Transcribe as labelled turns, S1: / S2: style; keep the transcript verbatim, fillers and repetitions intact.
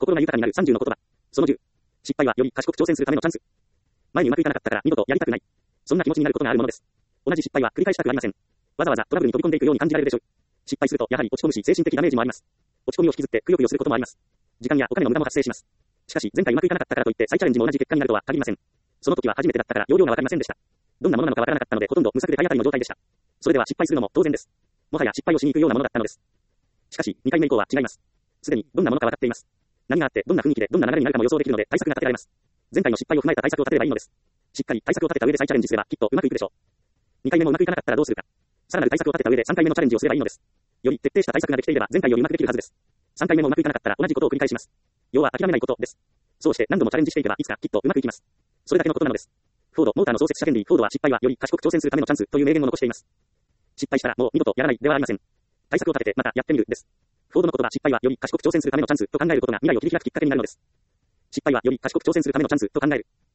S1: 心が豊かになるさんじゅうの言葉。そのじゅう。失敗はより賢く挑戦するためのチャンス。前にうまくいかなかったから二度とやりたくない。そんな気持ちになることがあるものです。同じ失敗は繰り返したくありません。わざわざトラブルに飛び込んでいくように感じられるでしょう。失敗するとやはり落ち込むし精神的ダメージもあります。落ち込みを引きずってくよくよすることもあります。時間やお金の無駄も発生します。しかし前回うまくいかなかったからといって再チャレンジも同じ結果になるとは限りません。その時は初めてだったから要領がわかりませんでした。どんなものなのかわからなかったのでほとんど無策で体当たりの状態でした。それでは失敗するのも当然です。もはや失敗をしに行くようなものだったのです。しかしにかいめ以降は違います。すでにどんなものか分かっています。何があってどんな雰囲気でどんな流れになるかも予想できるので対策が立てられます。前回の失敗を踏まえた対策を立てればいいのです。しっかり対策を立てた上で再チャレンジすればきっとうまくいくでしょう。にかいめもうまくいかなかったらどうするか。さらなる対策を立てた上でさんかいめのチャレンジをすればいいのです。より徹底した対策ができていれば前回よりうまくできるはずです。さんかいめもうまくいかなかったら同じことを繰り返します。要は諦めないことです。そうして何度もチャレンジしていけばいつかきっとうまくいきます。それだけのことなのです。フォード・モーターの創設者ヘンリー・フォードは失敗はより賢く挑戦するためのチャンスという名言を残しています。失敗したらもう二度とやらないではありません。対策を立ててまたやってみるです。フォードの言葉失敗はより賢く挑戦するためのチャンスと考えることが未来を切り開くきっかけになるのです。失敗はより賢く挑戦するためのチャンスと考える。